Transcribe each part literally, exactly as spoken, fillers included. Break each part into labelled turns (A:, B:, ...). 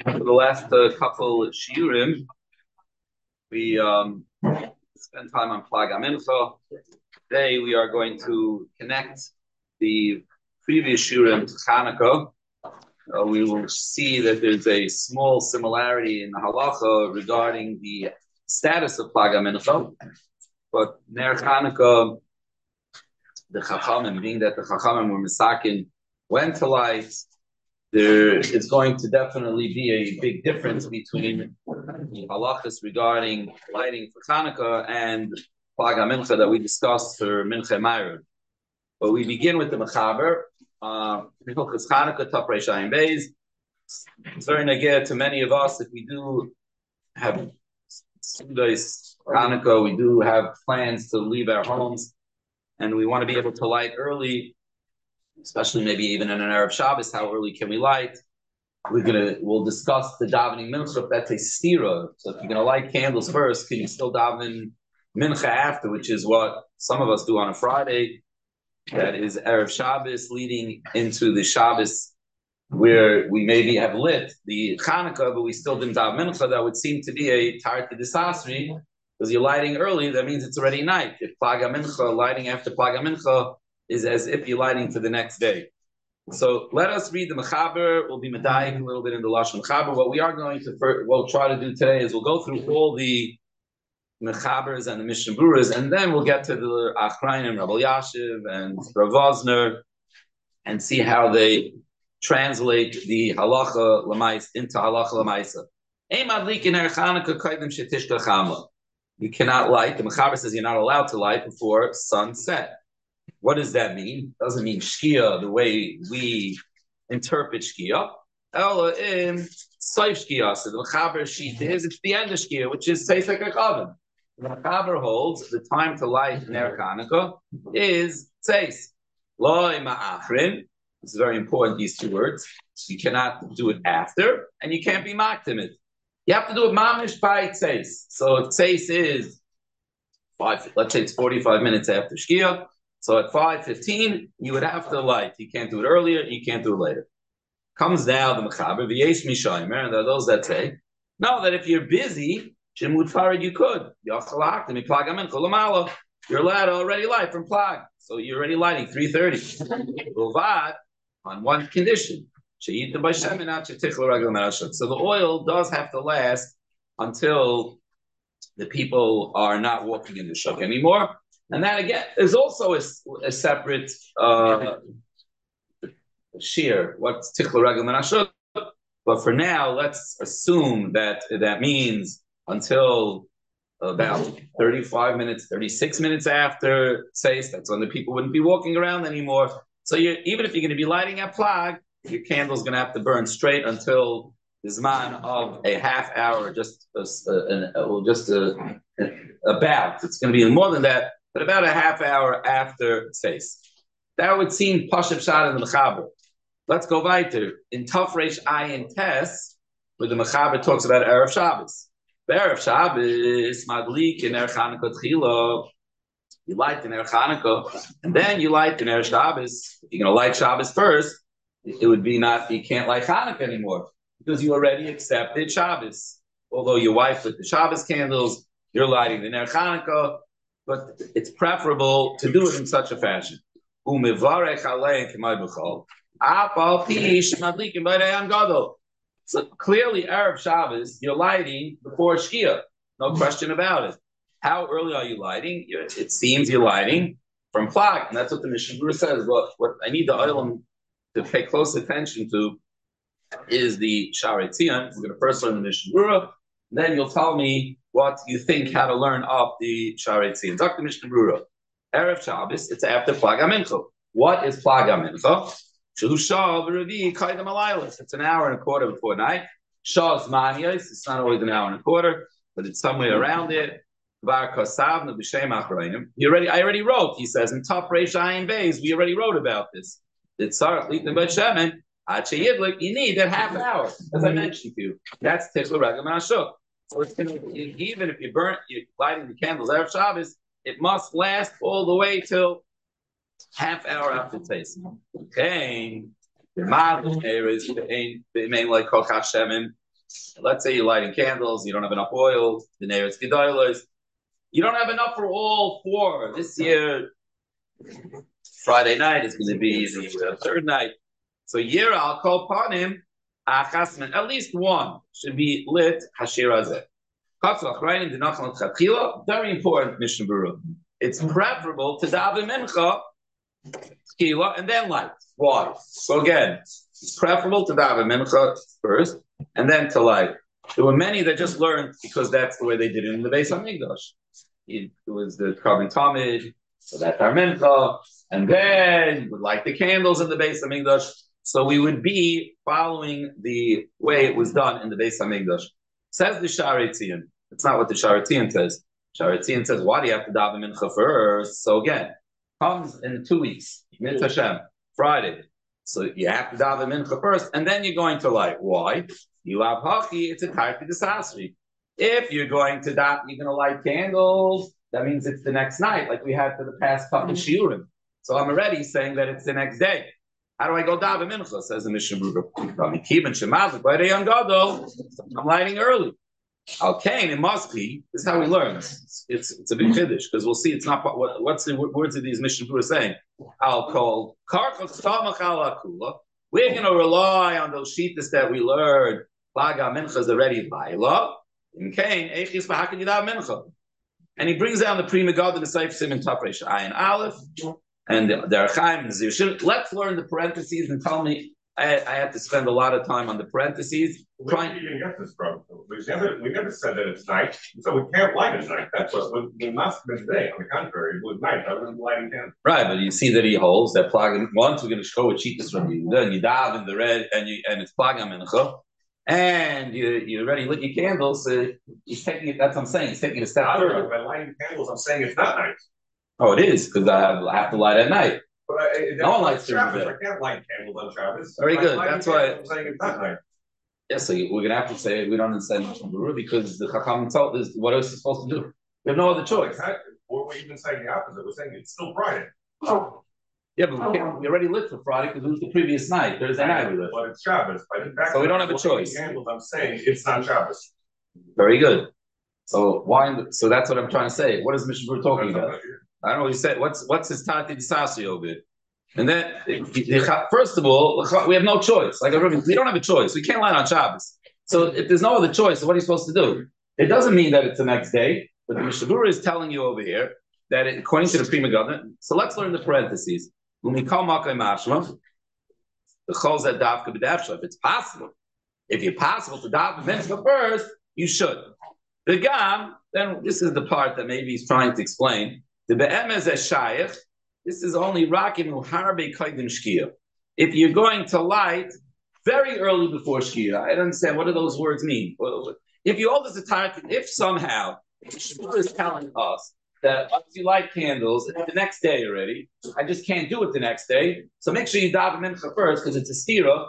A: For the last uh, couple shiurim, we um, spent time on Plag HaMincha. Today we are going to connect the previous shiurim to Chanukah. Uh, we will see that there's a small similarity in the halacha regarding the status of Plag HaMincha. But Ner Chanukah, the Chachamim, being that the Chachamim were Misakin, went to light. There is going to definitely be a big difference between the halachas regarding lighting for Hanukkah and Plag HaMincha that we discussed for Mincha Ma'ariv. But we begin with the Mechaber. Uh, Hanukkah, Top Reish Ayin Beis. It's very negeh to many of us if we do have Sudas Hanukkah, we do have plans to leave our homes, and we want to be able to light early, especially maybe even in an Erev Shabbos. How early can we light? We're gonna we'll discuss the davening mincha. If that's a stira, so if you're gonna light candles first, can you still daven mincha after? Which is what some of us do on a Friday. That is Erev Shabbos leading into the Shabbos, where we maybe have lit the Chanukah, but we still didn't daven mincha. That would seem to be a tarti disasri, because you're lighting early. That means it's already night. If Plag HaMincha, lighting after Plag HaMincha, is as if you're lighting for the next day. So let us read the Mechaber. We'll be medayik a little bit in the Lashon Mechaber. What we are going to, first, we'll try to do today is we'll go through all the Mechabers and the Mishnah Berurahs, and then we'll get to the Achrayim, Rabbi Yashiv, and Rav Vosner, and see how they translate the Halacha Lamais into Halacha Lamaisa. You cannot light. The Mechaber says you're not allowed to light before sunset. What does that mean? It doesn't mean Shkia the way we interpret Shkia. Ella in Saif Shkia. So the Mechaber sheet is it's the end of Shkia, which is Seifek HaKavim. The Mechaber holds the time to light Ner Chanukah is Tzeis. Loi Ma'achrin. This is very important, these two words. You cannot do it after, and you can't be Maktimid. You have to do it Mamish by Tzeis. So if Tzeis is five, let's say it's forty-five minutes after Shkia. So at five fifteen, you would have to light. You can't do it earlier, you can't do it later. Comes now the Mechaber, V'yesh Mishaymer, and there are those that say, no, that if you're busy, Shemut Farid, you could. You're allowed to already light from Plag. So you're already lighting three thirty. On one condition. So the oil does have to last until the people are not walking in the shuk anymore. And that, again, is also a, a separate uh, shear. What's tichel regel menashut? But for now, let's assume that that means until about thirty-five minutes, thirty-six minutes after Tzeis, that's when the people wouldn't be walking around anymore. So you're, even if you're going to be lighting a Plag, your candle's going to have to burn straight until the Zman of a half hour, just a, a, a, just a, a, about. It's going to be more than that, but about a half hour after Tzeis. That would seem Pashup Shad in the Mechaber. Let's go weiter. In Tov Reish Ayin Tes, where the Mechaber talks about Erev Shabbos. The Erev Shabbos, Madlik in Erev Chanukah Tchila. You light in Erev Chanukah, and then you light in Erev Shabbos. If you're going to light Shabbos first, it would be not, you can't light Chanukah anymore, because you already accepted Shabbos. Although your wife lit the Shabbos candles, you're lighting the Ner Chanukah, but it's preferable to do it in such a fashion. So clearly, Erev Shabbos, you're lighting before Shkia, no question about it. How early are you lighting? It seems you're lighting from Plag, and that's what the Mishnah Berurah says. But what I need the oil to pay close attention to is the Sha'arei Tzion. We're going to first learn the Mishnah Berurah, then you'll tell me what you think, how to learn up the Sha'arei Tzion. Doctor Mishnah Berurah, Erev Shabbos, it's after Plag HaMincha. What is Plag HaMincha? Shah v'Revi Kaidam Alaylos. It's an hour and a quarter before night. Shah Zmaniyos, it's not always an hour and a quarter, but it's somewhere around it. You already, I already wrote, he says, in Top Reish Ayin Beis, we already wrote about this. It's you need that half hour, as I mentioned to you. That's Tichel Regel Menashuk. So it's gonna, even if you burn, you're lighting the candles Erev Shabbos, it must last all the way till half hour after Tzeis. Okay. The Ma'al is the main like Koch Hashemin. Let's say you're lighting candles, you don't have enough oil, the nearest gedolos. You don't have enough for all four. This year, Friday night is going to be the uh, third night. So year I'll call upon him, at least one should be lit Hashirazeh. Very important, Mishnah Berurah. It's preferable to daven mincha, tefillah, and then light. Why? So again, it's preferable to daven mincha first, and then to light. There were many that just learned because that's the way they did it in the Beis Hamikdash. It was the Karban Tamid, so that's our mincha, and then would light the candles in the Beis Hamikdash. So we would be following the way it was done in the Beis Hamikdash. Says the Sha'arei Tzion. It's not what the Sha'arei Tzion says. Sha'arei Tzion says, why do you have to daven mincha first? So again, comes in two weeks, Mitzvah Hashem, Friday. So you have to daven mincha first, and then you're going to light. Why? You have hachi, it's a tarti desasri. If you're going to daven, you're going to light candles, that means it's the next night, like we had for the past couple of shiurim. So I'm already saying that it's the next day. How do I go daven mincha? Says the Mishnah Berurah. I'm lighting early. Okay, it must be. This is how we learn. It's it's, it's a big chiddush because we'll see. It's not what, what's the words of these Mishnah Berurah saying. I'll call. We're going to rely on those shittas that we learned. Plaga mincha is already laila. In Cain, echis b'hakan yidav mincha. And he brings down the Pri Megadim the Seif Siman Tafresh Ayin Aleph. And the Archaim and Zir. Let's learn the parentheses and tell me. I, I had to spend a lot of time on the parentheses.
B: Where trying... did you even get this from? We never, we never said that it's night, so we can't light at night. That's what we must have been today. On the contrary, it was night. I wasn't lighting candles.
A: Right, but you see that he holds that plug. Once we're going to show a cheetahs from you, then you dive in the red, and you and it's plug mincha, and you you already lit your candles. So he's taking it. That's what I'm saying. He's taking it a step
B: I
A: further.
B: By lighting candles, I'm saying it's not night.
A: Oh, it is because I have, I have to light at night.
B: But I,
A: no one likes
B: Shabbos. I can't light candles on Shabbos.
A: Very good. That's why
B: I'm saying it's not night.
A: Yeah, so we're going to have to say we don't understand Mishnah Berurah because the Chacham told us what else is supposed to do. We have no other choice.
B: Or we're even saying the opposite. We're saying it's still Friday.
A: Oh. Yeah, but we, can't, we already lit for Friday because it was the previous night, Thursday night we lit.
B: But it's Shabbos.
A: So we don't have a choice.
B: Candles, I'm saying it's not Shabbos.
A: Very good. So why? So that's what I'm trying to say. What is Mishnah Berurah talking about? I don't know what he said. What's what's his Tati Disasi over it? And then, first of all, we have no choice. Like we don't have a choice. We can't light on Shabbos. So if there's no other choice, what are you supposed to do? It doesn't mean that it's the next day, but the Mishnah Berurah is telling you over here that it, according to the Pri Megadim, so let's learn the parentheses. When we call Makai Mashma, the Chol Zed Davka B'Davsha, if it's possible, if it's possible to daven mincha first, you should. The Gam, then this is the part that maybe he's trying to explain. The Be'emez Shayach. This is only rakim uharbe kaidim shkia. If you're going to light very early before shkia, I don't understand what do those words mean. If you hold this entire, if somehow Shmuel is telling us that once you light candles, it's the next day already. I just can't do it the next day. So make sure you daven mincha first because it's a stira.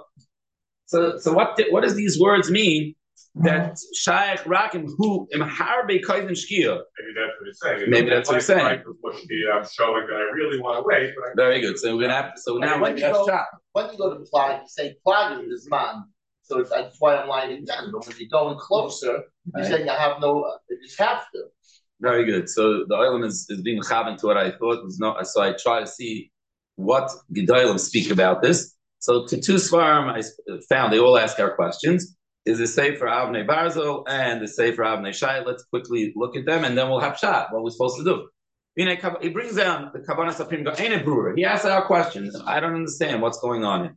A: So, so what? What does these words mean? That Shaykh Rakim who imharbe kaidim shkia.
B: Maybe that's what he's saying.
A: Maybe that's what he's saying.
B: I'm showing that I really want to wait. But I
A: Very good. So we're gonna have to. So now
C: when you go, when you go to plug, you say plugging is man. So it's, that's why I'm lighting down. But when you're going closer, you're right. saying I have no. You just have to.
A: Very good. So the oilam is, is being chaven to what I thought was not. So I try to see what Gedolim speak about this. So to two svarim I found they all ask our questions. Is the Sefer Avnei Barzel and the Sefer Avnei Shai. Let's quickly look at them and then we'll have shot. What we're supposed to do. He brings down the Kabbalah Saprim go, ain't it brewer? He asks our questions. I don't understand what's going on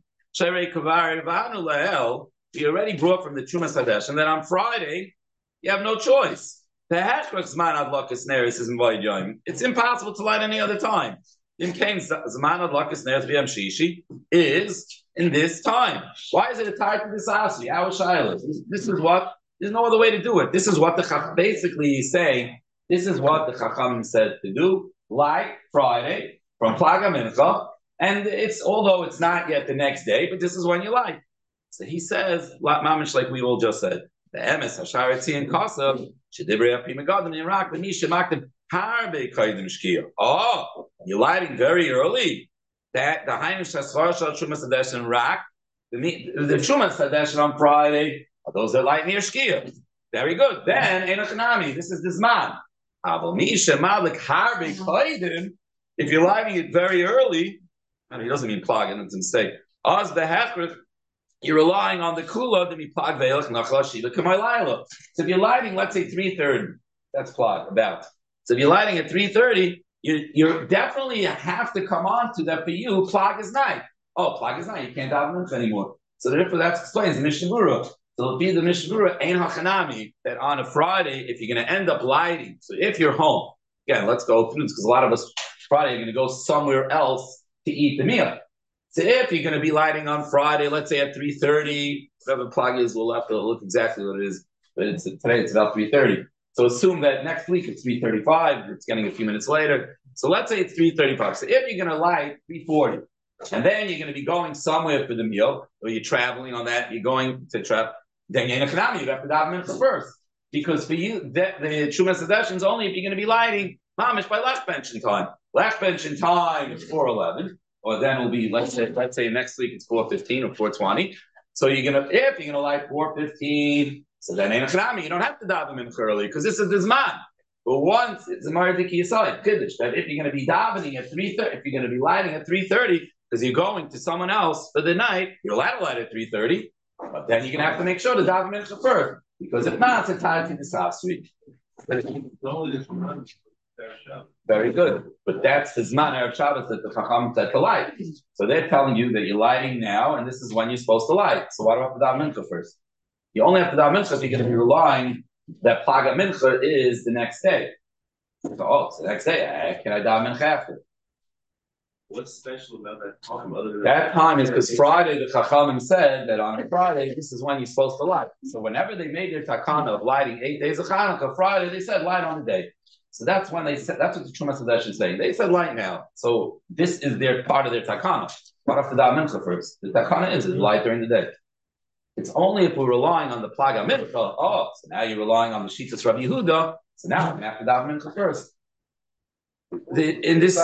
A: here. He already brought from the Trumas Hadesh, and then on Friday, you have no choice. It's impossible to light any other time. In Kane's Zman Adlakas Ner B'Yam Shishi is in this time. Why is it a tie to this Asi? Our Shiloh. This is what. There's no other way to do it. This is what the Chacham basically is saying. This is what the Chacham said to do. Like Friday from Plaga Mincha, and it's although it's not yet the next day, but this is when you like. So he says, Mamish, like we all just said, the Emes Hasharitzi and Kasav Shedibrei Pri Megadim in Iraq, but Nisha Makdim. Oh, you're lighting very early. That the Hainish Hasvar Shal Trumas Hadesh and Rak, the the Trumas Hadesh on Friday. Those that light near Shkia. Very good. Then Enochanami. This is the Zman. If you're lighting it very early, and he doesn't mean plug, and it's a mistake. As the hechrich, you're relying on the kula to be plug veilach nachla shiva k'maylayla. So if you're lighting, let's say three thirty, that's plug about. So if you're lighting at three thirty, you you definitely have to come on to that for you. Plug is night. Oh, plug is night. You can't daven anymore. So therefore, that explains the Mishnah Berurah. So it'll be the Mishnah Berurah ein hachanami that on a Friday, if you're going to end up lighting, so if you're home, again, let's go through this because a lot of us Friday are going to go somewhere else to eat the meal. So if you're going to be lighting on Friday, let's say at three thirty, whatever the plug is, we'll have to look exactly what it is. But it's, today it's about three thirty. So assume that next week it's three thirty-five. It's getting a few minutes later. So let's say it's three thirty-five. So if you're going to light three forty, and then you're going to be going somewhere for the meal, or you're traveling on that, you're going to travel, then you're in a kanami, you have to daven mincha first. Because for you, that, the Shumas Hadeshin is only if you're going to be lighting mamish by last pension time. Last pension time is four eleven. Or then it'll be, let's say, let's say next week it's four fifteen or four twenty. So you're gonna, if you're gonna light four fifteen, so then ain't a chanami. You don't have to daven mincha early because this is the zman. But once it's a maradiki aside kiddush that if you're gonna be davening at three thirty, if you're gonna be lighting at three thirty because you're going to someone else for the night, you're allowed to light at three thirty. But then you're gonna have to make sure to daven mincha first because if not, it's a time to the last week. Very good. But that's the Zman Erev Shabbos that the Chacham said to light. So they're telling you that you're lighting now, and this is when you're supposed to light. So why do I have to daven mincha first? You only have to daven mincha if you're going to be relying that Plaga Mincha is the next day. So, oh, it's the next day. Can I daven mincha after?
B: What's special about that time? Other than
A: that time is because Friday, the Chachamim said that on Friday, this is when you're supposed to light. So whenever they made their takana of lighting eight days of Hanukkah, Friday, they said light on the day. So that's when they said, that's what the Chumas Hadesh is saying. They said light now. So this is their part of their takana. What after the mincha first? The takana is light during the day. It's only if we're relying on the plaga mincha. Oh, so now you're relying on the Shitas Rabbi Yehuda. So now we have to daven mincha first. The, in this,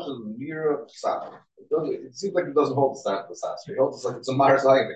D: it seems like it doesn't hold the start of the sasri. It holds like it's a Mars Well,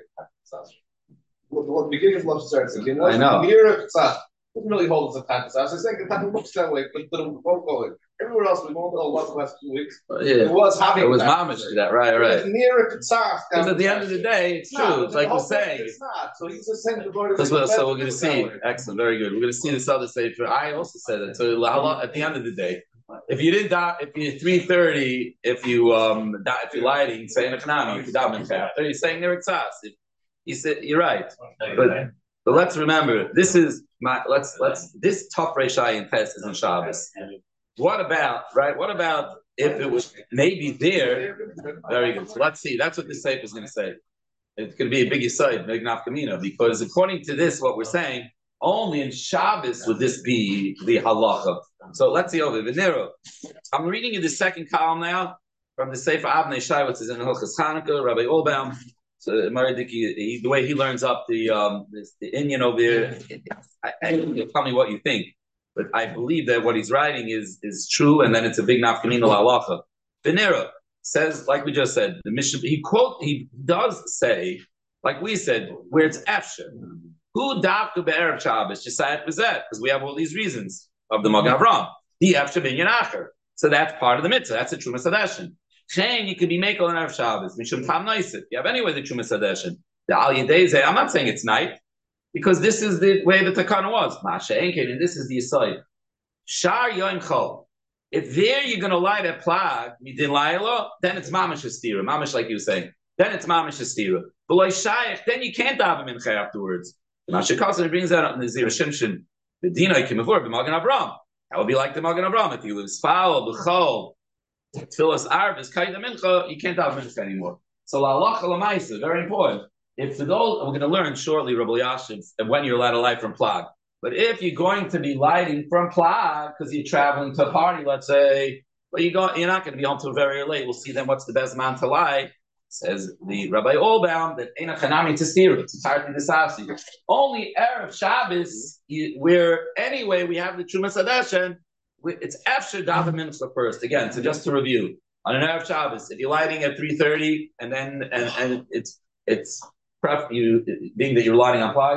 D: the beginning of love starts again.
A: I know.
D: Doesn't really hold us a time to say. I was saying that it looks that way, but but everywhere else we won't know what the last two weeks.
A: Yeah.
D: It was having.
A: It was mamish to that, right? Right.
D: Near a Katsaf.
A: Because at the end of the day, it's true. No, it's like we're saying.
D: It's not. So he's just saying the word.
A: So, so we're going to see. Excellent, very good. We're going to see this other sefer. I also said that. So at the end of the day, if you didn't die, if you're three thirty, if you um die, if you're lighting, say in a kanami, if you die in after, you're saying near Katsaf. He said you're right, but. But let's remember, this is my let's let's this tough Reishai and test is on Shabbos. What about right? What about if it was maybe there? Very good. So let's see. That's what this tape is going to say. It's going to be a big aside, big nafkamina, because according to this, what we're saying, only in Shabbos would this be the halacha. So let's see over Venero. I'm reading you the second column now from the Sefer Avnei Shai, which is in Hilchos Chanukah, Rabbi Olbaum. So Maridiki, the way he learns up the um this, the Indian over there, I, I, tell me what you think, but I believe that what he's writing is is true, and then it's a big nafkamina la'alacha. Venera says, like we just said, the mission. He quote he does say, like we said, where it's afsher. Who dafka be'erev Shabbos Jisayat Bezet, because we have all these reasons of the Magen Avraham. The afsher bin Yanacher. So that's part of the mitzvah. That's a true Sadeshin. Chain, you could be making on Erev Shabbos. Mishum tam noisit. You have anyway the Chumas Hadeshin. The Al Yedei, I'm not saying it's night, because this is the way the Takana was. Masha Enkein, and this is the aside. Shar Yom Chol. If there you're going to light a plag, midin lailo, then it's mamish astira. Mamish, like you were saying. Then it's mamish astira. But like shayach, then you can't daven mincha afterwards. Masha Kassan brings that up in the Zira Shimshin. The Dina Kimavur, the Magen Avraham. That would be like the Magen Avraham. If you was foul, b'chol, Tfilas Arv is Kaida Mincha, you can't have Mincha anymore. So La Lacha Lamaisa, very important. If for those, we're going to learn shortly, Rabbi Yashiv, when you're allowed to light from Plag. But if you're going to be lighting from Plag because you're traveling to a party, let's say, but you go, you're not going to be home till very late. We'll see then what's the best man to light. Says the Rabbi Olbaum that Eina Chanami Testira, it's entirely the Sasi. Only Erev Shabbos, where anyway we have the Chumas Hadeshin. It's after daven mincha first. Again, so just to review, on an Erev Shabbos, if you're lighting at three thirty, and then and, and it's it's pref you being that you're lighting on plug,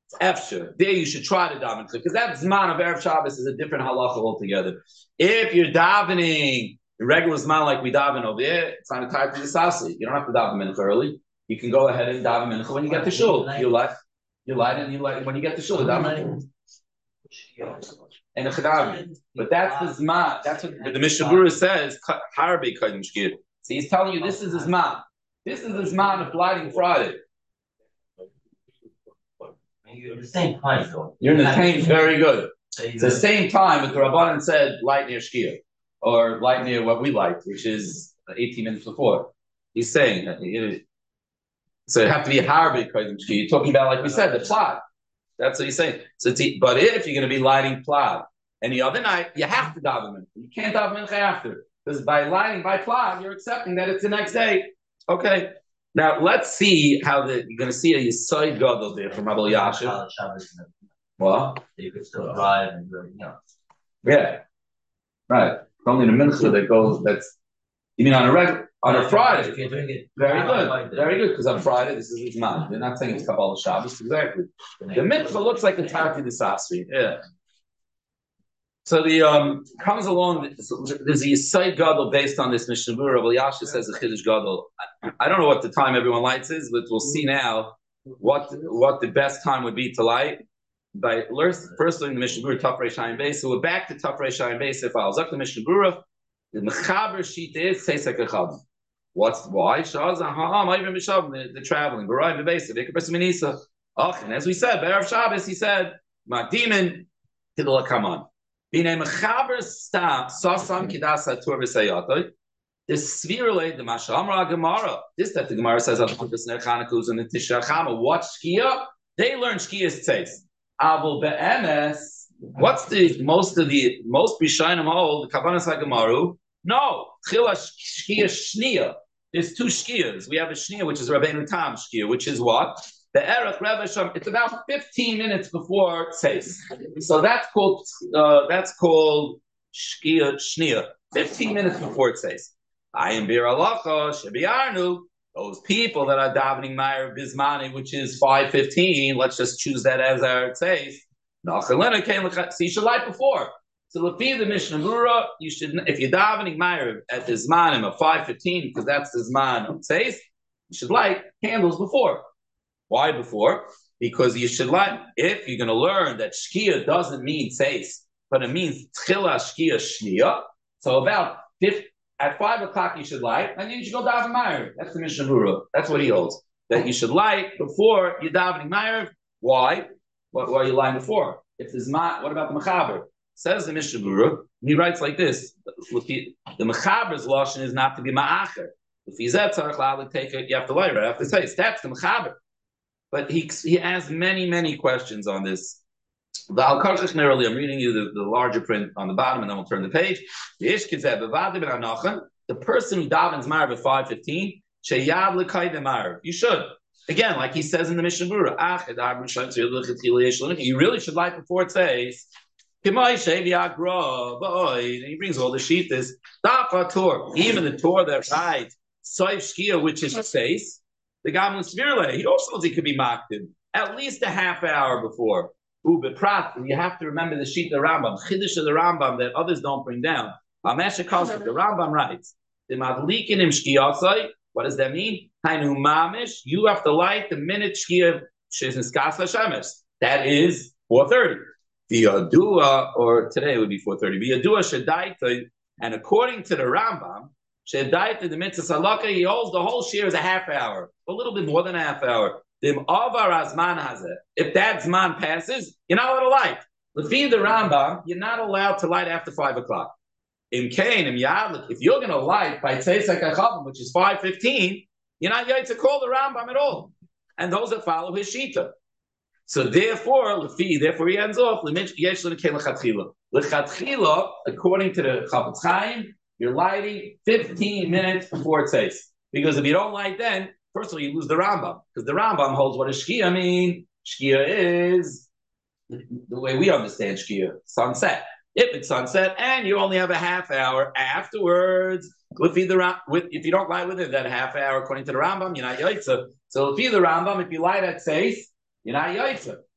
A: Efsher. There you should try to daven because that zman of Erev Shabbos is a different halacha altogether. If you're davening the regular zman like we daven over here, it's not a type of disasi. You don't have to daven mincha early. You can go ahead and daven mincha when you get to shul. You light, you light, and you light when you get to shul. Daven and a chadavi. But that's the zman. That's what the Mishnah Berurah says. Harbe kaidim shkir. So he's telling you this is the zman. This is the zman of lighting Friday.
E: You're in the same time, though.
A: You're in the same, very good. It's the same time that the Rabbanan said light near Shkia, or light near what we light, which is eighteen minutes before. He's saying that it, so it have to be a harbe kaidim Shkia. You're talking about, like we said, the plot. That's what he's saying. So it's, but if you're going to be lighting plot any other night, you have to daven mincha. You can't daven mincha after, because by lighting by plot, you're accepting that it's the next day. Okay. Now let's see how the you're going to see a Yisod Gadol there from Rabbi Yashiv. What?
E: You could still drive and you know.
A: Yeah, right. Only the mincha that goes. That's you mean on a regular on a Friday?
E: If you're doing it,
A: very good, very good. Because on Friday this is his man. They're not saying it's Kabbalah Shabbos exactly. The mincha looks like the Tarti Desasri. Yeah. So the um comes along. There's a Yisod Gadol based on this Mishnah Berurah. Rabbi Yashiv says a Chiddush Gadol. I, I don't know what the time everyone lights is, but we'll see now what what the best time would be to light. By first doing the Mishnah Berurah Tafrei Shayim Beis. So we're back to Tafrei Shayim Beis. If I was up the Mishnah Berurah, the Mechaber sheet is Seisek Echad. What's why? Shaz Ha'am Ayvim B'Shavim. The traveling. Barai B'Beis. V'Ikabes Minisa. Ach, and as we said, B'Erev Shabbos, he said, "Ma'dimin Kidol Kaman." B'nei Mechaber Stam Sasam Kidas Hatur V'Sayatoi. The Svirle the Mashamra Gemara. This that the Gemara says on the Chanukah and the Tisha Chama. What Shkia? They learn Shkia's taste. Abel be'emes, what's the most of the most b'shayim hold the Kavanas HaGemaru? No, chila shkia shnia. There's two shkias. We have a shnia which is Rabbeinu Tam shkia, which is what the erech revesham. It's about fifteen minutes before tzeis. So that's called uh, that's called shkia shnia. Fifteen minutes before tzeis. I am bir alacha shebiarnu. Those people that are davening Meir Bismani, which is five fifteen, let's just choose that as our tzeis. So you should light before. So Lefi the Mishnah Berurah, you should, if you're davening Meir at the Zmanim of five fifteen, because that's the Zman of tzeis, you should light candles before. Why before? Because you should light, if you're going to learn that Shkia doesn't mean tzeis, but it means Tchila Shkia Shnia, so about fifty. At five o'clock you should light, and then you should go daven Meir. That's the Mishnah Berurah. That's what he holds. That you should light before you're davening Meir. Why? Why, why are you lying before? If there's ma, what about the Mechaber? Says the Mishnah Berurah, he writes like this: the Mechaber's lashon is not to be ma'acher. If he's at tzarich take it, you have to light right after tzeis. That's the Mechaber. But he he has many many questions on this. The Al Karchach Neroli, I'm reading you the, the larger print on the bottom, and then we'll turn the page. The The person who davens Marav at five fifteen, you should. Again, like he says in the Mishnah Berurah, you really should light before it says, and he brings all the sheetas. Even the Torah that writes, which is face, the Gamun Svirle, he also he could be mocked in at least a half hour before. Ubeprat, you have to remember the sheet of the Rambam, Chiddush of the Rambam that others don't bring down. The Rambam writes, what does that mean? You have to light the minute Shkia Shizniskas Hashemesh. That is four thirty. V'yadua, or today it would be four thirty. V'yadua Shedaita, and according to the Rambam, Shedaita, the mitzvah salaka, he holds the whole shir is a half hour, a little bit more than a half hour. If that zman passes, you're not allowed to light. Lefi the Rambam, you're not allowed to light after five o'clock. In Kain, in Yadlik, if you're going to light by Tzeisek HaChavim, which is five fifteen, you're not going to call the Rambam at all. And those that follow his shita. So therefore, Lefi, therefore he ends off, L'chatchila, according to the Chafetz Chaim, you're lighting fifteen minutes before Tzeis. Because if you don't light then, first of all, you lose the Rambam, because the Rambam holds what does Shkia mean. Shkia is the way we understand Shkia, sunset. If it's sunset and you only have a half hour afterwards, with either, with, if you don't light within that half hour, according to the Rambam, you're not Yaitza. So if you the Rambam, if you light at Seis, you're not Yaitza.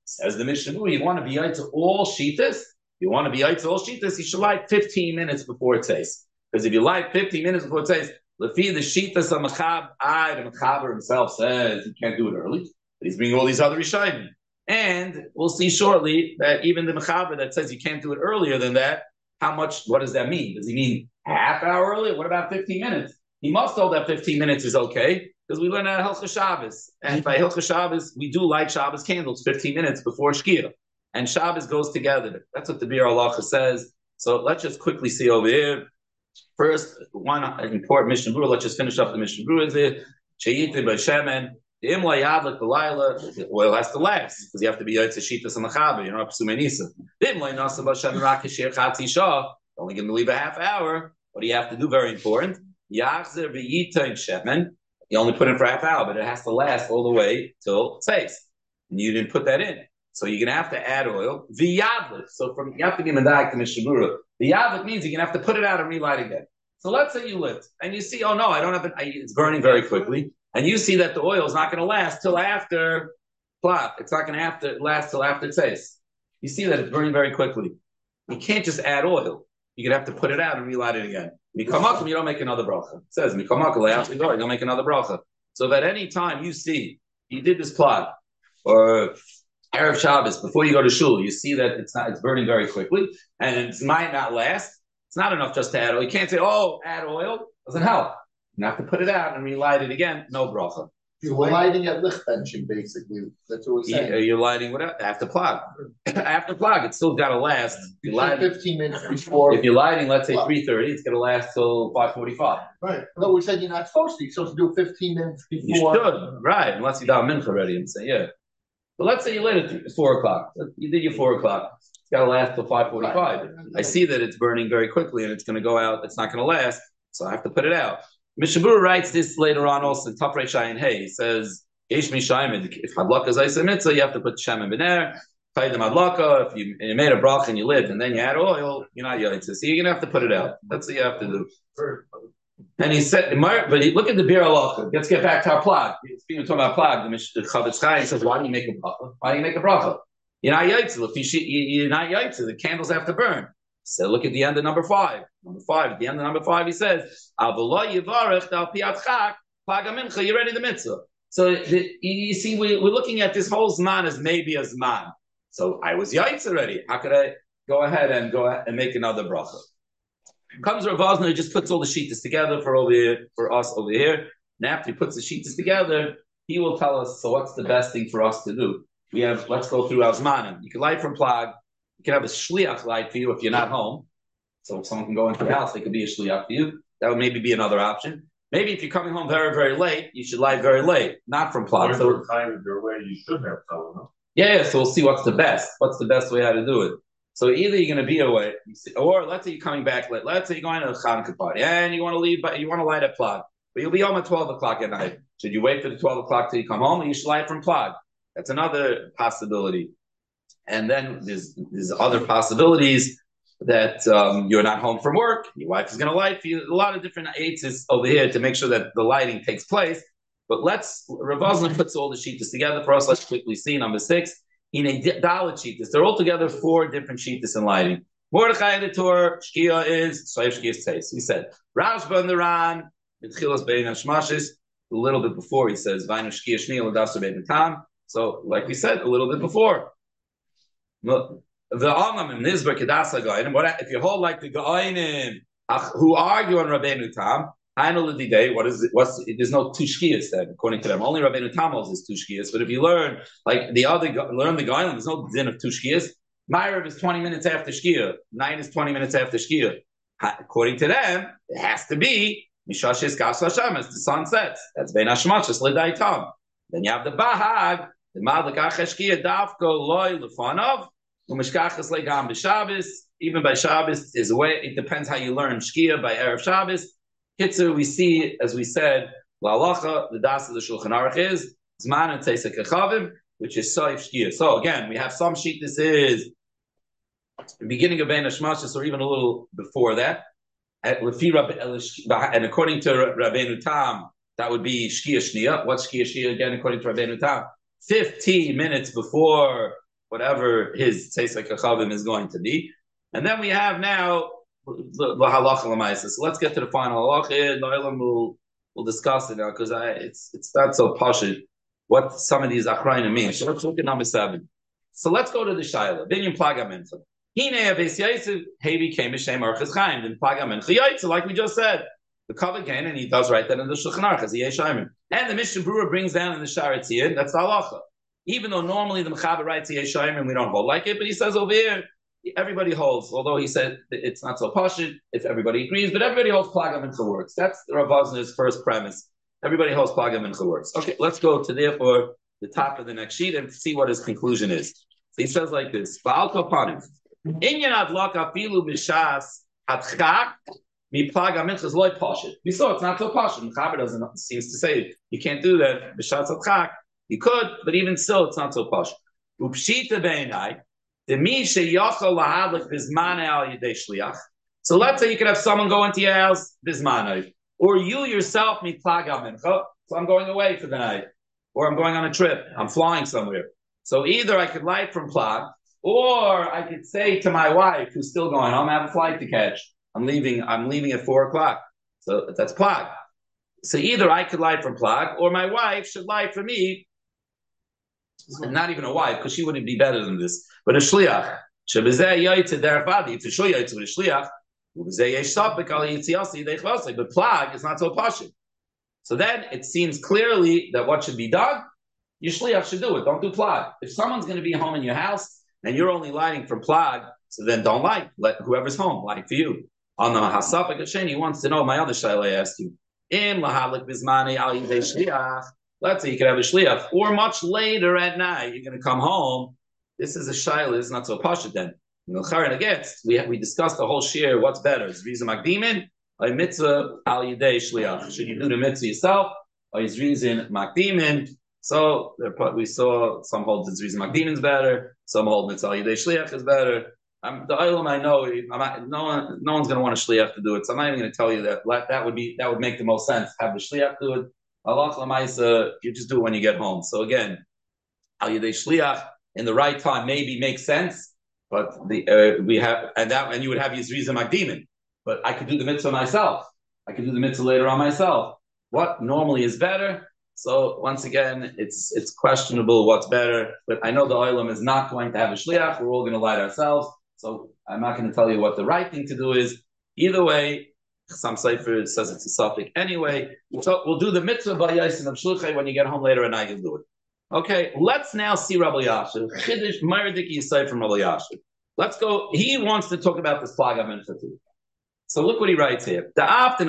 A: Says the Mishnah Berurah, you want to be to all shitas? You want to be to all shitas? You should light fifteen minutes before it says. Because if you light fifteen minutes before it says, Lefi the shitas of Machab, I, the Machaber himself says he can't do it early. But he's bringing all these other Rishayim. And we'll see shortly that even the Machaber that says you can't do it earlier than that, how much, what does that mean? Does he mean half hour earlier? What about fifteen minutes? He must know that fifteen minutes is okay, because we learn at Hilchos Shabbos. And by Hilchos Shabbos, we do light Shabbos candles fifteen minutes before Shkia. And Shabbos goes together. That's what the Bir Halacha says. So let's just quickly see over here. First, one important Mishnah Berurah. Let's just finish up the Mishnah Berurah there. She'yite b'shemen. The imla yadlik b'layla. The oil has to last, because you have to be Yotze Shitas and Mechaber. You're not Psumei Nisa. The imla nasa b'shemen rak yishir chatzi shah. Only going to leave a half hour. What do you have to do? Very important. Yachzer v'yita in shemen. You only put in for half hour, but it has to last all the way till seis. And you didn't put that in. So you're going to have to add oil. V'yadlik. So from, you have to be medak to Mishnah Berurah. V'yadlik means you're going to have to put it out and relight again. So let's say you lit, and you see, oh no, I don't have it, I, it's burning very quickly. And you see that the oil is not going to last till after plot. It's not going to have to last till after tzeis. You see that it's burning very quickly. You can't just add oil. You're going to have to put it out and relight it again. Mikamakam, you don't make another bracha. It says, Mikamakam, you don't make another bracha. So if at any time you see, you did this plot, or Erev Shabbos, before you go to shul, you see that it's not, it's burning very quickly, and it might not last. It's not enough just to add oil. You can't say, oh, add oil. Doesn't help. You have to put it out and relight it again. No bracha.
C: You're lighting at lichtbenching, basically. That's what we're saying.
A: You, you're lighting whatever after plug. After plug, it's still got to last.
C: You light fifteen minutes before.
A: If you're lighting, let's say three thirty, it's going to last till five forty-five.
C: Right. No, we said you're not supposed to. You're supposed to do fifteen minutes before.
A: You should, right? Unless you done mincha already and say, yeah. But let's say you lit it at four o'clock. You did your four o'clock. It's got to last till five forty-five. Right. I see that it's burning very quickly and it's going to go out. It's not going to last, so I have to put it out. Mishnah Berurah writes this later on also in Tafrei Shayin Hey. He says, Yesh Mishayim, if Hadlaka is Isa Mitzvah, you have to put Shem and Bener. Kaidim Hadlaka, if you, you made a brach and you lit and then you add oil, you're not Yaitza. So you're going to have to put it out. That's what you have to do. And he said, but he, look at the Bir Halacha. Let's get back to our plug. Speaking of talking about plug, the Chavetz Chaim says, why do you make a bracha? Why do you make a bracha? You're not Yaitza. You're not Yaitza. The candles have to burn. So look at the end of number five. Number five, at the end of number five, he says, you're ready the mitzvah. So the, you see, we, we're looking at this whole Zman as maybe a Zman. So I was Yaitz already. How could I go ahead and go ahead and make another bracha? Comes Rav Osner, he just puts all the sheetas together for over here, for us over here. And after he puts the sheetas together, he will tell us, so what's the best thing for us to do? We have, let's go through our Zmanim. You can light from plug. You can have a shliach light for you if you're not home. So if someone can go into the house, they could be a shliach for you. That would maybe be another option. Maybe if you're coming home very, very late, you should light very late, not from plug.
B: So time of your way, you should have someone. Huh?
A: Yeah, yeah, so we'll see what's the best. What's the best way how to do it? So either you're going to be away, or let's say you're coming back late. Let's say you're going to a Chanukah party, and you want to leave, but you want to light at plug, but you'll be home at twelve o'clock at night. Should you wait for the twelve o'clock till you come home, or you should light from plug? That's another possibility. And then there's there's other possibilities that um, you're not home from work. Your wife is going to light for you. A lot of different aids over here to make sure that the lighting takes place. But let's, Rav Osner puts all the sheetas together for us. Let's quickly see number six. In a dalet sheetas, they're all together four different sheetas in lighting. Mordechai the Torah, Shkia is, Soif Shkia is Teis. He said, Rashba and the Ran, Mitchilas Bein Hashmashis, a little bit before he says, Vainu Shkia Shni, Ladasu Bein Tam. So, like we said, a little bit before. The Amam Nizbar Kedasa Goinim, what if you hold like the Goinim who argue on Rabbeinu Tam, Hainu Day, what is it? What's there's no two shkiyas then, according to them. Only Rabbeinu Tam holds is two shkiyas. But if you learn like the other learn the Goinim, there's no din of two shkiyas. Ma'ariv is twenty minutes after shkia. Night is twenty minutes after shkia. According to them, it has to be Mishashis Gas Hashem as the sun sets. That's Bein Hashmashis L'Dai Tam. Then you have the Bahag. The Madlakach Shkia Davko Loy Lefanov, Umishkachas Legam B'Shabbos. Even by Shabbos is a way. It depends how you learn Shkia by Erev Shabbos. Hitzer, we see, as we said, La'alacha, the Das of the Shulchan Aruch is Zman and Teisek Echavim, which is Soif Shkia. So again, we have some sheet. This is the beginning of Bein Hashmashis, or even a little before that. At and according to Rabbeinu Tam, that would be Shkia Shnia. What's Shkia Shnia again? According to Rabbeinu Tam. fifteen minutes before whatever his Tzeisek Achavim is going to be. And then we have now the halacha l'maisa. So let's get to the final halacha. We'll, we'll discuss it now because it's it's not so pashut what some of these achrayim mean. So let's look at number seven. So let's go to the shaila. Binyan plaga mincha. Hine aves yosef he became a shem archas chaim. Then plaga mincha yaitz. Like we just said, the cover again, and he does write that in the Shulchan Aruch as yeshayim. And the Mishnah Berurah brings down in the Sharetz here. That's the halacha. Even though normally the Mechaber writes yeshayim and we don't hold like it, but he says over here. Everybody holds, although he said it's not so pashut if everybody agrees, but everybody holds plaga mincha works. That's the Rav Vosner's first premise. Everybody holds plaga mincha works. Okay, let's go to therefore the top of the next sheet and see what his conclusion is. So he says like this: Ba'al kopanim, inyan adlak afilu b'shas hatchak mi plaga minchas loy pashut. We saw it's not so pashut. Mechaber doesn't seems to say you can't do that b'shas hatchak. You could, but even still, it's not so pashut. Upshita beinai. So let's say you could have someone go into your house bismanai, or you yourself meet plaga mincha. So I'm going away for the night, or I'm going on a trip. I'm flying somewhere. So either I could light from plag, or I could say to my wife who's still going home, I have a flight to catch. I'm leaving. I'm leaving at four o'clock. So that's plag. So either I could light from plag, or my wife should light for me. And not even a wife, because she wouldn't be better than this. But a shliach, shebezeh yoytze derech vadi. If you show yoytze with a shliach, ubezeh yesh sapik al yitziyasi deichvasei. But plag is not so pashut. So then it seems clearly that what should be done, your shliach should do it. Don't do plag. If someone's going to be home in your house and you're only lighting from plag, so then don't light. Let whoever's home light for you. On the hasapik Hashem, he wants to know my other shaila I asked you. Im lahalik bizmani al yidei shliach. Let's say you could have a shliach, or much later at night, you're going to come home. This is a shaila, it's not so pashut then. Milcharin against, we we discussed the whole shir, what's better? Is Riza Makdimin, or mitzvah al yidei shliach? Should you do the mitzvah yourself, or is Riza Makdimin? So we saw some hold it's Riza Makdimin is better, some hold mitzvah al yidei shliach is better. Um, the olam I know, I'm not, no one, no one's going to want a shliach to do it, so I'm not even going to tell you that. That would be that would make the most sense. Have the shliach do it. Allah l'maisa, you just do it when you get home. So again, al yidei shliach in the right time maybe makes sense, but the uh, we have and that and you would have Yizriza Makdimin. But I could do the mitzvah myself. I could do the mitzvah later on myself. What normally is better? So once again, it's it's questionable what's better. But I know the olam is not going to have a shliach. We're all going to light ourselves. So I'm not going to tell you what the right thing to do is. Either way. Some Sefer says it's a suffix. Anyway, so we'll do the mitzvah by Yaisin of Shluchai when you get home later and I can do it. Okay, let's now see Rabbi Yashiv. Chiddush Maradik Yisai from Rabbi Yashiv. Let's go. He wants to talk about this plaga mincha too. So look what he writes here. This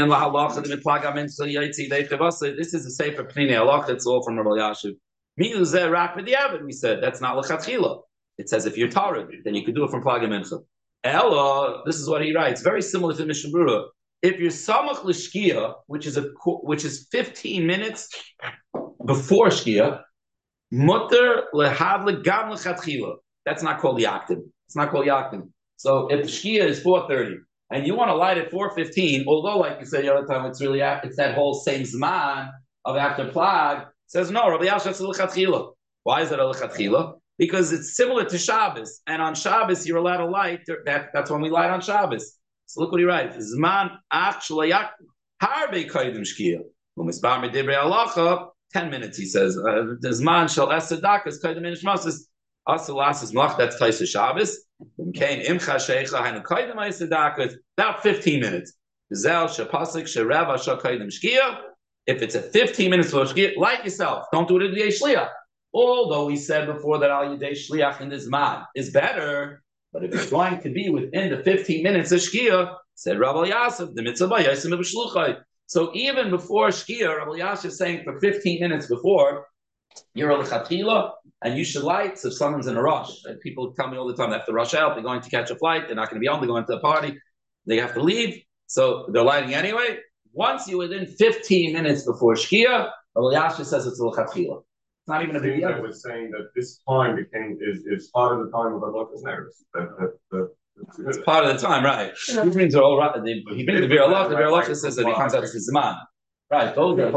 A: is a Sefer Pnei Halach. It's all from Rabbi Yashiv. We said that's not lechatchila. It says if you're Torah, then you could do it from plaga mincha. Ella, this is what he writes. Very similar to Mishnah Berurah. If you're samach l'shkia, which is a which is fifteen minutes before shkia, mutter lehadle gam lechatchila. That's not called yaktim. It's not called yaktim. So if shkia is four thirty and you want to light at four fifteen, although like you said the other time, it's really it's that whole same zman of after plag. Says no, Rabbi Yasha says lechatchila. Why is it a lechatchila? Because it's similar to Shabbos, and on Shabbos you're allowed to light. That, that's when we light on Shabbos. So look what he writes: Zman ach shalayak harbe kaidim shkia. Umisbar medibre alacha. Ten minutes, he says. Zman shal esedakas kaidim inishmasis asalasis mlach. That's Taisa Shabbos. Imkain imcha sheikha hanu kaidim esedakas. About fifteen minutes. Zel shapasik sherev asha kaidim shkia. If it's at fifteen minutes for shkia, light yourself. Don't do it in the shliach. Although we said before that al yidei shliach in this man is better, but if it's going to be within the fifteen minutes of shkia, said Rabbi Yasif, the mitzvah by Yaisim of Shluchai. So even before shkia, Rabbi Yasif is saying for fifteen minutes before, you're a lechatchila, and you should light. So if someone's in a rush, and people tell me all the time they have to rush out, they're going to catch a flight, they're not going to be on, they're going to a party, they have to leave, so they're lighting anyway. Once you're within fifteen minutes before shkia, Rabbi Yasif says it's a lechatchila. It's not even a big deal.
B: I was saying that this time became is, is part of the time of Adlakos Neris. That, that, that,
A: it's part of the time, right? Yeah. He brings it all right. He brings the Bir Allah. The Bir Allah says that he comes out of his Zman. Right. Those are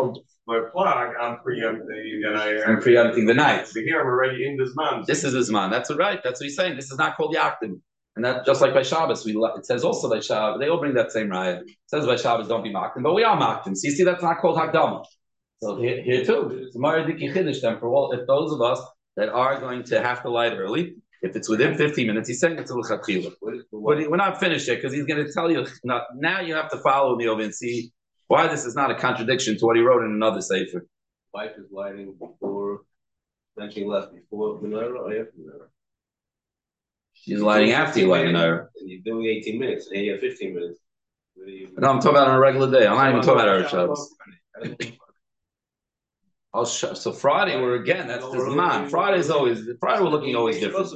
B: my plug, I'm preempting, and I.
A: I'm preempting the night.
B: Here, I'm already in this man.
A: This is this man. That's right. That's what he's saying. This is not called Yakdim. And that just like by Shabbos, we it says also by Shabbos, they all bring that same riot. It says by Shabbos, don't be Makdim, but we are Makdim. So you see, that's not called Hakdama. So here, here too, it's Maradiki Chiddush then for all, if those of us that are going to have to light early, if it's within fifteen minutes, he's saying it's a L'chatchila. We're not finished yet because he's going to tell you, now, now you have to follow me over and see why this is not a contradiction to what he wrote in another Sefer.
D: Wife is lighting before, then she left before Menorah or after Menorah?
A: She's lighting after you light Menorah.
D: And you're doing eighteen minutes, and you have fifteen minutes.
A: No, I'm talking about on a regular day. I'm not even talking about Erev Shabbos. Oh, so Friday, we're again, that's the Zman. Friday's always, Friday we're looking always different.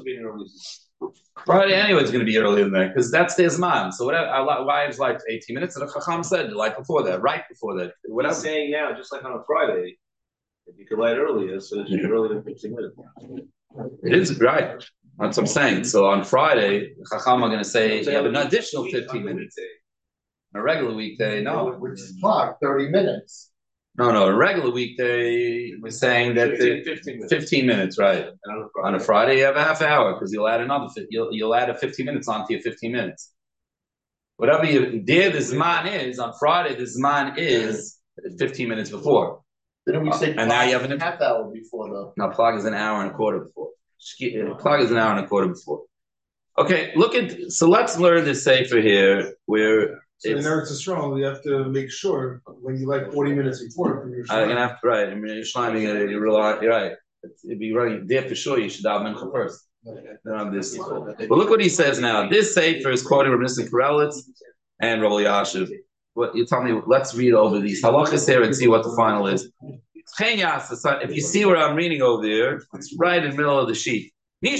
A: Friday anyway is going to be earlier than that, because that's the Zman. So whatever, our wives like eighteen minutes, and the Chacham said, like before that, right before that. Whatever.
D: He's saying now, just like on a Friday, if you could light earlier, so it should be earlier than fifteen minutes.
A: It is, right. That's what I'm saying. So on Friday, the Chacham are going to say, you have an additional fifteen minutes. On a regular weekday, no.
C: Which is clock, thirty minutes.
A: No, no, a regular weekday, we're saying that the
D: fifteen minutes.
A: fifteen minutes, right?
D: On a,
A: on a Friday, you have a half hour because you'll add another. You'll you'll add a fifteen minutes onto your fifteen minutes. Whatever you there, the zman is on Friday. The zman is fifteen minutes before.
C: Didn't we say?
A: Uh, and now you have
C: a half hour before though.
A: Now plug is an hour and a quarter before. Plug is an hour and a quarter before. Okay, look at. So let's learn this sefer here where.
F: So in Eretz Yisrael, you have to make sure when you like forty minutes before from your
A: I'm gonna have to right. I mean, you're sliding it. You realize you're right. It'd be right there for sure. You should have mincha first. Then this. But look what he says now. This sefer is quoting Rabbi Nissim Karelitz and Rabbi Yashiv. What you tell me? Let's read over these halachas here and see what the final is. If you see where I'm reading over there, it's right in the middle of the sheet.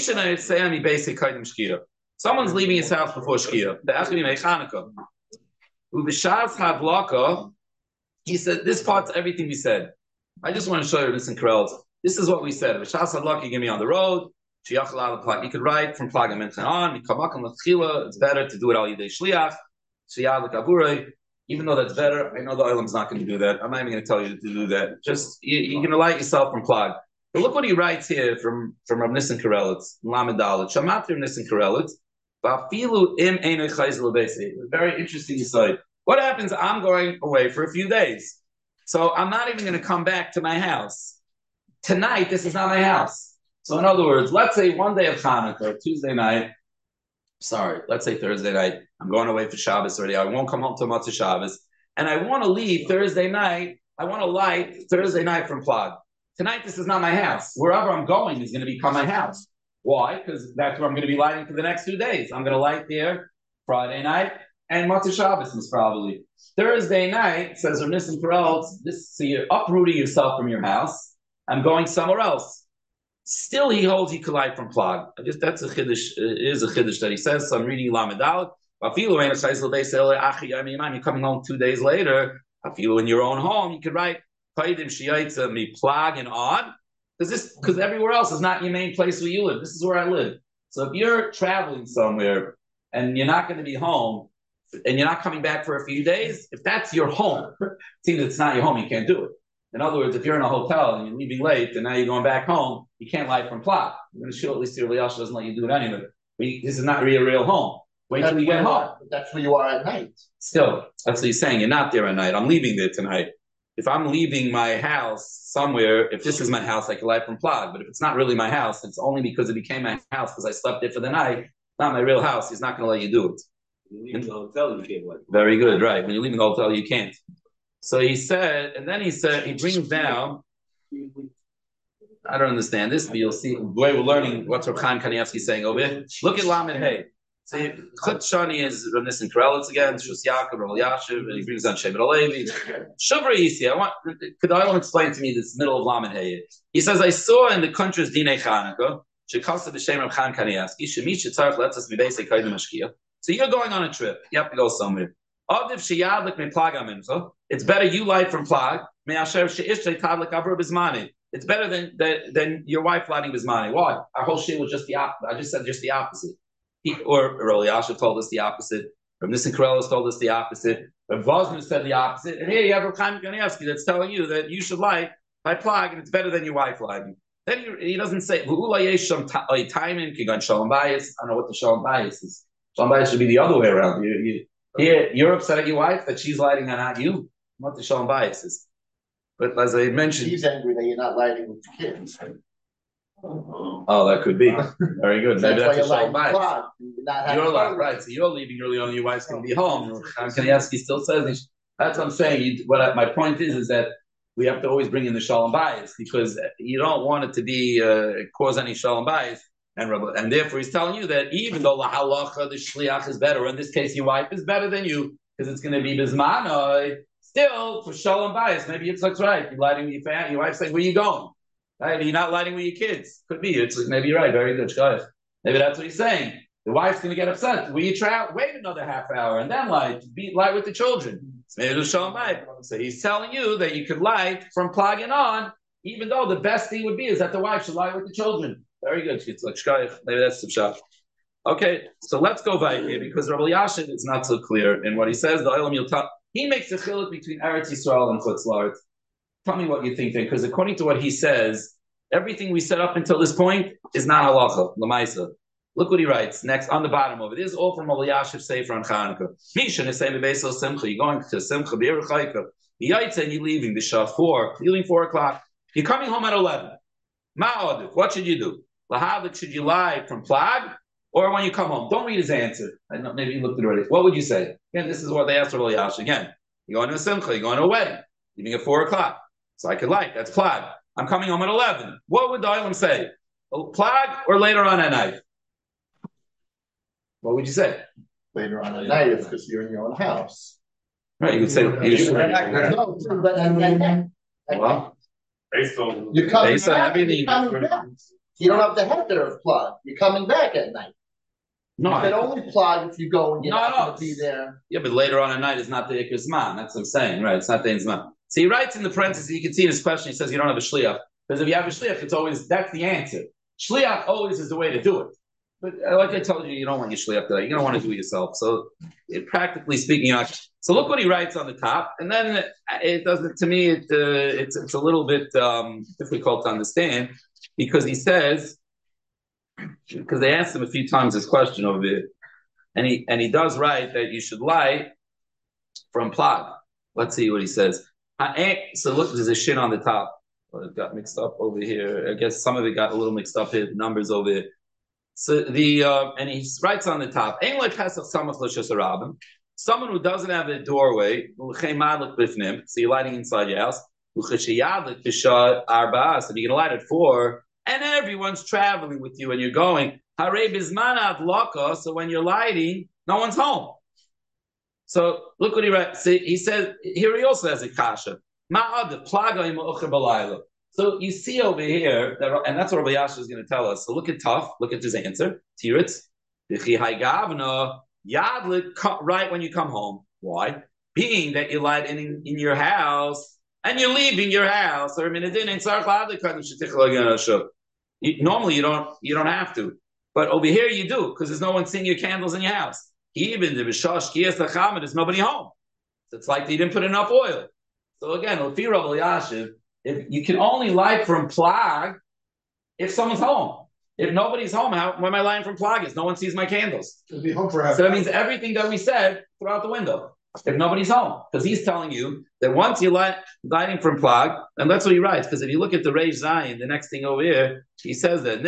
A: Someone's leaving his house before Shkia. They're asking me Chanukah. Ubishas Havlaka, he said, this part's everything we said. I just want to show you this in Karelitz. This is what we said. Ubishas Havlaka, you give me on the road. You could write from Plagam Mincha on. It's better to do it al Yidei Shliach. Even though that's better, I know the Olam's not going to do that. I'm not even going to tell you to do that. Just, you, you're going to light yourself from Plag. But look what he writes here from, from Rav Nissim Karelitz, Lamed Dalet. Shamat Rav Nissim Karelitz. Very interesting aside. What happens? I'm going away for a few days. So I'm not even going to come back to my house. Tonight, this is not my house. So in other words, let's say one day of Hanukkah, Tuesday night, sorry, let's say Thursday night, I'm going away for Shabbos already. I won't come home till Motzei Shabbos. And I want to leave Thursday night. I want to light Thursday night from Plag. Tonight, this is not my house. Wherever I'm going is going to become my house. Why? Because that's where I'm going to be lighting for the next two days. I'm going to light there Friday night and Motzei Shabbos most probably. Thursday night, says Rav Nissim Karelitz, this, so you're uprooting yourself from your house. I'm going somewhere else. Still, he holds you could light from Plag. I guess that's a chiddush, is a chiddush that he says. So I'm reading Lamed Dalet. You're coming home two days later. In your own home, you could write Paidim Shiyaitza Mi Plag and on. Because this, because everywhere else is not your main place where you live. This is where I live. So if you're traveling somewhere and you're not going to be home, and you're not coming back for a few days, if that's your home, it seems it's not your home, you can't do it. In other words, if you're in a hotel and you're leaving late and now you're going back home, you can't light from Plag. I'm going to show at least your Yasha doesn't let you do it anyway. But this is not your real home. Wait till you get home.
C: That's where you are at night.
A: Still, that's what he's saying. You're not there at night. I'm leaving there tonight. If I'm leaving my house somewhere, if this is my house, I can light from Plag. But if it's not really my house, it's only because it became my house because I slept there for the night. It's not my real house. He's not going to let you do it.
D: When you leave the hotel, you can't light.
A: Very good, right. When you leave the hotel, you can't. So he said, and then he said, he brings down, I don't understand this, but you'll see the way we're learning what Reb Chaim Kanievsky is saying over here. Look at Lamed Hey. So Chut Shani is Rav Nissim Karelitz again, Shus Yaakov, Rav Yashiv, and he brings down Shevet Alevi. Shavra Yisi, I want, could Olam explain to me this middle of Lamed Hey? He says, I saw in the country's Dinei Chanukah, Shekasa b'Shem Reb Chaim Kanievsky, Shemi Shetzarech Letzas Mibesei Kodim Mashkiach. So you're going on a trip. You have to go somewhere. It's better you light from Plag. It's better than, than, than your wife lighting Bismani. Why? Our whole shit was just the opposite. I just said just the opposite. He, or Roli Asha told us the opposite. Rav Nissen Karelus told us the opposite. Rav Vosner said the opposite. And here you have Rav Chaim Kanievsky that's telling you that you should light by plug and it's better than your wife lighting. Then he, he doesn't say, I don't know what the shalom bias is. Shalom bias should be the other way around. You, you, here, you're upset at your wife that she's lighting and not you. What the shalom bias is. But as I mentioned,
C: She's angry that you're not lighting with the kids.
A: Oh, that could be. Very good. Maybe that's, that's a shalom bias.
C: You're,
A: you're like, right, so you're leaving early on, your wife's going to be home. Kanievsky still says, that's what I'm saying. You, what I, my point is, is that we have to always bring in the shalom bias because you don't want it to be uh, cause any shalom bias, and and therefore he's telling you that even though la halacha the shliach is better, or in this case your wife is better than you because it's going to be bismanoi. Still for shalom bias, maybe it's like right. You're lighting with your family. Your wife's like, "Where you going?" Right? You're not lighting with your kids. Could be. It's like, maybe you're right. Very good, guys. Maybe that's what he's saying. The wife's going to get upset. Will you try out? Wait another half hour and then light. Be light with the children. Maybe it'll shalom bias. So he's telling you that you could light from plugging on, even though the best thing would be is that the wife should light with the children. Very good. Maybe that's the shot. Okay, so let's go by here because Rabbi Yashin is not so clear in what he says. The Olam Yilta, he makes a chiluk between Eretz Yisrael and Chutz La'aretz. Tell me what you think there, because according to what he says, everything we set up until this point is not halacha, lamaisa. Look what he writes next on the bottom of it. This is all from Rabbi Yashiv Sefer on Chanukah. Mishan is saying Bebeisel Simcha. You're going to Simcha B'Yerachayka. Yaitz and you're leaving the Shah four. You're leaving four o'clock. You're coming home at eleven. Ma'od. What should you do? Lahavik, should you lie from Plag? Or when you come home, don't read his answer. I know, maybe you looked at it already. What would you say? Again, this is what they asked Rabbi Yash. Again, you're going to a simcha, you're going to a wedding, leaving at four o'clock. So I could like, that's plag. I'm coming home at eleven. What would the Olam say? Plag or later on at night? What would you say?
C: Later on at night, it's because you're in your own house.
A: Right, you could say. You should,
C: no, but and then,
A: well,
B: based on
C: you're coming
A: based on
C: back,
A: everything.
C: you're coming back. You don't have the header of plug. You're coming back at night.
A: No,
C: you
A: I,
C: can only plug if you go and you're
A: no,
C: not
A: no,
C: going to be there.
A: Yeah, but later on at night is not the Iker Zman. That's what I'm saying, right? It's not the Zman. So he writes in the parentheses, you can see in his question, he says you don't have a shliach. Because if you have a shliach, it's always, that's the answer. Shliach always is the way to do it. But uh, like I told you, you don't want your shliach to, you don't want to do it yourself. So it, practically speaking, you know, so look what he writes on the top. And then it, it doesn't, to me, it, uh, it's, it's a little bit um, difficult to understand because he says, because they asked him a few times this question over there, and he and he does write that you should lie from plag. Let's see what he says. So look, there's a shin on the top. Well, it got mixed up over here. I guess some of it got a little mixed up here. The numbers over here. So the uh, and he writes on the top. Someone who doesn't have a doorway, so you're lighting inside your house. So you're gonna light at four. And everyone's traveling with you and you're going. So when you're lighting, no one's home. So look what he writes. See, he says, here he also has a kasha. So you see over here, that, and that's what Rabbi Yasha is going to tell us. So look at Tuf, look at his answer. Tiritz. Right when you come home. Why? Being that you light in, in your house, and you're leaving your house, or normally you don't you don't have to, but over here you do because there's no one seeing your candles in your house. Even the bishash kiyas lachamid, there's nobody home. So it's like you didn't put enough oil. So again, Lefi Rabbi Yashiv, if you can only light from plag if someone's home. If nobody's home, how when am I lighting from plag? Is no one sees my candles.
F: Be home for half
A: so that means everything that we said throw out the window. If nobody's home, because he's telling you that once you light lighting from plag, and that's what he writes. Because if you look at the Reish Zayin, the next thing over here, he says that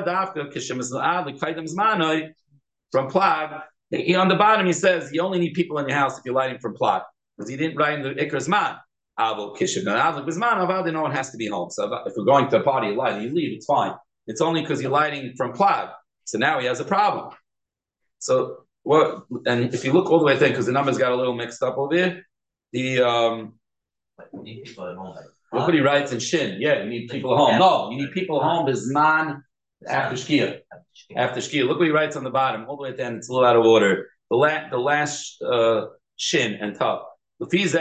A: from plag. He, on the bottom, he says you only need people in your house if you're lighting from plag, because he didn't write in the Iker Zman. No one has to be home. So if we're going to a party, you light, you leave, it's fine. It's only because you're lighting from plag. So now he has a problem. So. Well, and if you look all the way through, because the numbers got a little mixed up over here, the um, look what he writes in Shin. Yeah, you need people at home. No, you need people at home. Is man after Shkia. After Shkia. Look what he writes on the bottom, all the way at the end. It's a little out of order. The last, the last uh, Shin and Tav. If you're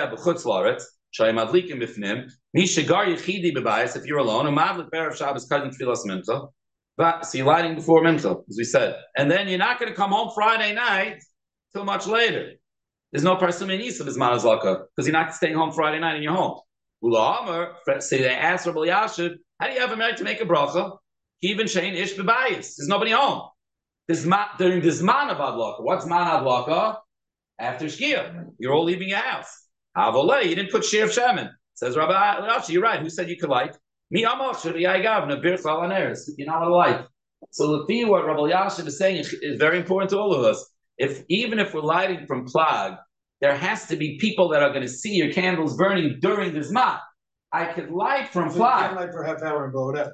A: alone, a madlik berav Shabbos kadin tfilas mincha. But so you're lighting before Mincha, as we said. And then you're not going to come home Friday night till much later. There's no parsum in Isa bisman hazlaka because you're not staying home Friday night in your home. Ula Amar, say they asked Rabbi Yashiv, how do you have a right to make a bracha? Even Shane Ish Bebayis. There's nobody home. This ma- during this man of adlaka. What's man adlaka? After Shkia. You're all leaving your house. Avolei, you didn't put Shir of Shemin. Says Rabbi Yashiv, you're right. Who said you could light? Me Amach Shri Yagav Nabir Chalaneres. You're not allowed to light. So the what Rabbi Yashiv is saying is very important to all of us. If even if we're lighting from Plag, there has to be people that are going to see your candles burning during this month. I could light from
F: So you can't
A: Plag.
F: light for a half hour and blow it out.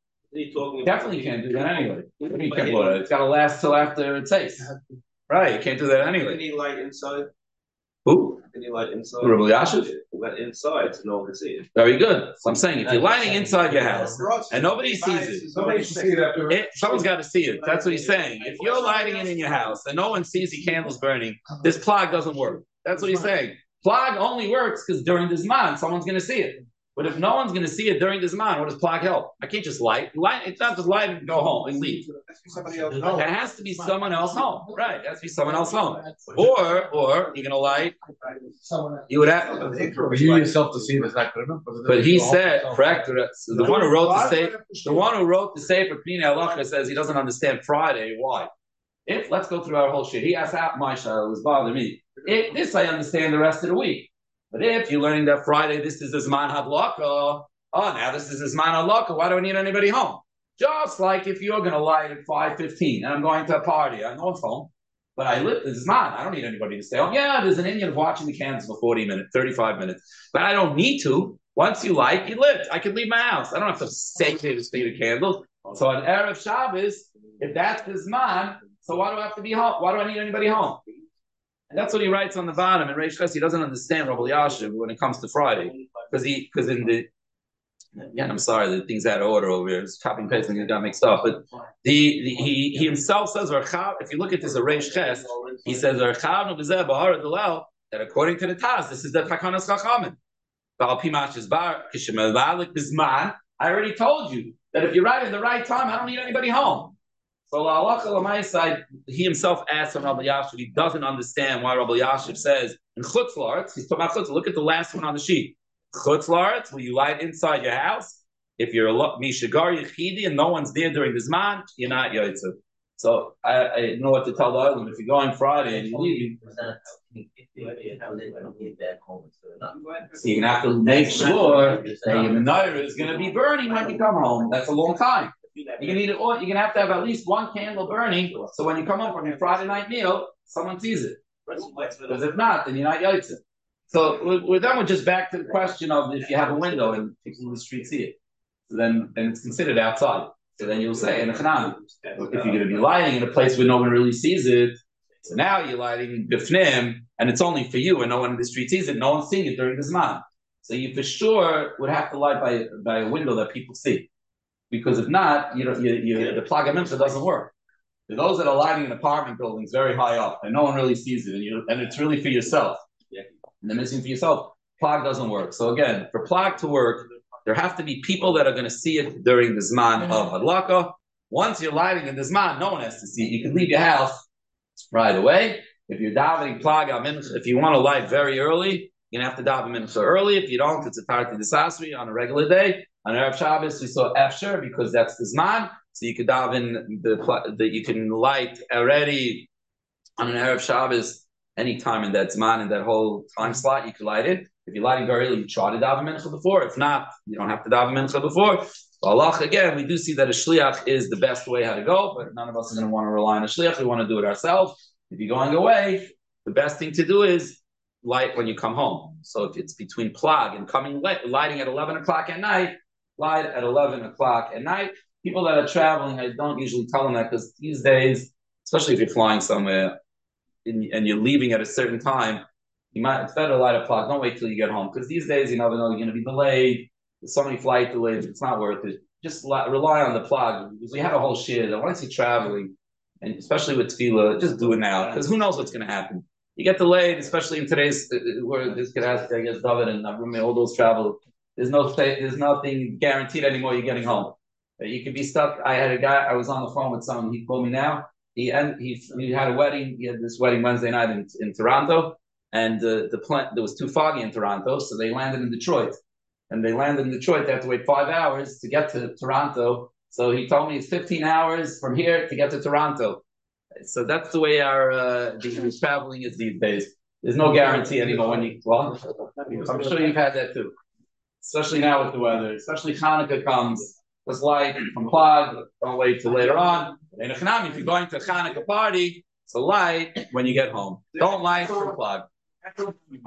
A: Definitely can't do that anyway. You can't blow it. It's got to last till after it takes. Right, you can't do that
G: Can
A: anyway.
G: you light inside?
A: Who?
G: Can you light inside?
A: Rabbi Yashiv?
G: Let inside so no one can see it.
A: Very good. So I'm saying if you're lighting inside your house and nobody sees it,
F: Nobody should see it after.
A: it someone's got to see it. That's what he's saying. If you're lighting it in your house and no one sees the candles burning, this plug doesn't work. That's what he's saying. Plug only works because during this month, someone's going to see it. But if no one's going to see it during this month, what does plug help? I can't just light. Light. It's not just light and go home and leave.
F: Somebody else.
A: It has to be someone else home. Right. It has to be someone else home. Or, or you're going to light. You would have.
D: But you yourself to see this not good enough.
A: But he said, correct. The one who wrote the Sefer, the one who wrote the Sefer Pnei Halacha says he doesn't understand Friday. Why? If let's go through our whole shit. He asked out my shah, it was bothering me. If this I understand the rest of the week. But if you're learning that Friday, this is this man hadlaka. Oh, now this is this man hadlaka. Why do I need anybody home? Just like if you're gonna light at five fifteen and I'm going to a party, I know it's home, but I live this is man. I don't need anybody to stay home. Yeah, there's an Indian of watching the candles for forty minutes, thirty-five minutes, but I don't need to. Once you light, you lit. I can leave my house. I don't have to stay there to stay the candles. So on Erev Shabbos, if that's this man, so why do I have to be home? Why do I need anybody home? And that's what he writes on the bottom. And Reish Ches, he doesn't understand Rabbi Yashiv when it comes to Friday. Because he, because in the, again, I'm sorry, the thing's out of order over here. It's copying and pasting, it got mixed up. But the, the he, he himself says, if you look at this, Reish Ches, he says, that according to the Taz, this is the Takanas Chachamim. I already told you that if you're right at the right time, I don't need anybody home. So La'alacha L'maisai, he himself asked from Rabbi Yashiv, he doesn't understand why Rabbi Yashiv says, in Chutz La'aretz, he's talking about Chutz, look at the last one on the sheet. Chutz La'aretz, will you light inside your house? If you're a Mishagar Yechidi and no one's there during the Zman, you're not Yotzei. So I, I know what to tell the other. If you're going Friday and you leave, so you're going to have to make sure that your menorah is going to be burning when you come home. That's a long time. You're gonna need it all. You're gonna have to have at least one candle burning, so when you come home from your Friday night meal, someone sees it. Because if not, then you're not yotzei. So we're, we're then we're just back to the question of if you have a window and people in the street see it, so then then it's considered outside. So then you'll say in a chanami, if you're gonna be lighting in a place where no one really sees it, so now you're lighting bifnim, and it's only for you, and no one in the street sees it. No one's seeing it during the zman. So you for sure would have to light by by a window that people see. Because if not, you know, you, you, the plug mincha doesn't work. For those that are lighting in apartment buildings very high up, and no one really sees it, and, you, and it's really for yourself, and they're missing for yourself, plug doesn't work. So again, for plug to work, there have to be people that are going to see it during the zman of hadlaka. Once you're lighting in the zman, no one has to see it. You can leave your house right away. If you're davening plug mincha, if you want to light very early, you're going to have to daven mincha early. If you don't, it's a tarti desasri on a regular day. On Erev Shabbos, we saw Efsher because that's the Zman. So you could daven the that you can light already on an Erev Shabbos any time in that Zman, in that whole time slot, you could light it. If you're lighting very early, you try to daven mincha before. If not, you don't have to daven mincha before. So Allah, again, we do see that a shliach is the best way how to go, but none of us are going to want to rely on a shliach. We want to do it ourselves. If you're going away, the best thing to do is light when you come home. So if it's between plag and coming light, lighting at eleven o'clock at night, light at eleven o'clock at night. People that are traveling, I don't usually tell them that because these days, especially if you're flying somewhere and, and you're leaving at a certain time, you might it's better to light a clock. Don't wait till you get home because these days you never know you're going to be delayed. There's so many flight delays. It's not worth it. Just li- rely on the plug because we have a whole shit. And once you're traveling, and especially with tefillah, just do it now because who knows what's going to happen. You get delayed, especially in today's uh, where this could ask, I guess, David and Avrum, all those travel. There's no there's nothing guaranteed anymore. You're getting home. You could be stuck. I had a guy. I was on the phone with someone. He called me now. he and he he had a wedding. He had this wedding Wednesday night in, in Toronto, and uh, the plant there was too foggy in Toronto, so they landed in Detroit. And they landed in Detroit. They have to wait five hours to get to Toronto. So he told me it's fifteen hours from here to get to Toronto. So that's the way our uh, the traveling is these days. There's no guarantee anymore when you. Well, I'm sure you've had that too, especially now with the weather. Especially Hanukkah comes. It's light from Prague. Don't wait till later on. In a Chanami, if you're going to a Hanukkah party, it's a light when you get home. Don't light from Prague.